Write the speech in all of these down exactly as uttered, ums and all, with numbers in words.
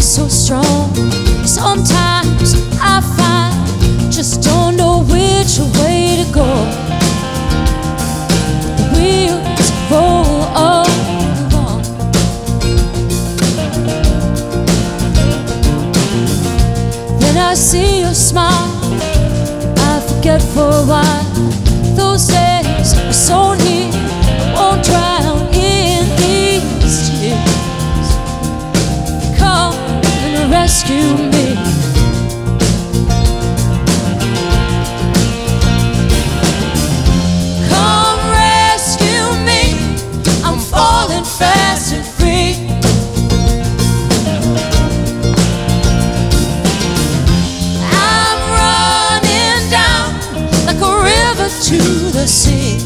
so strong. Sometimes I find just don't know which way to go. The wheels roll along. Then I see your smile, I forget for a while. Those days are so near, I won't drown in these tears. Come and rescue me. Come rescue me, I'm falling fast and free. I'm running down like a river to the sea.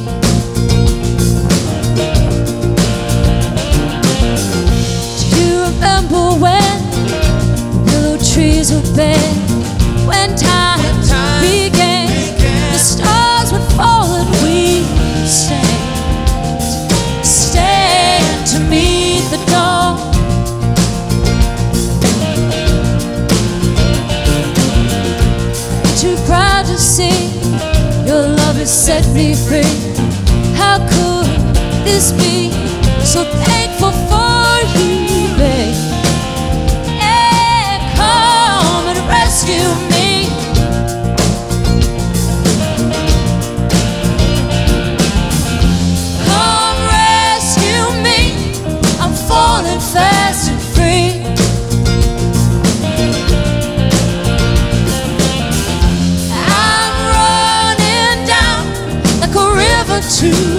Do you remember when willow trees were bare? When time, when time began, began, the stars would fall and we stand, stand to meet the dawn. Too proud to see your love has set me free. How could this be? So thankful for you, babe. Yeah, come and rescue me. Come rescue me, I'm falling fast and free. I'm running down like a river to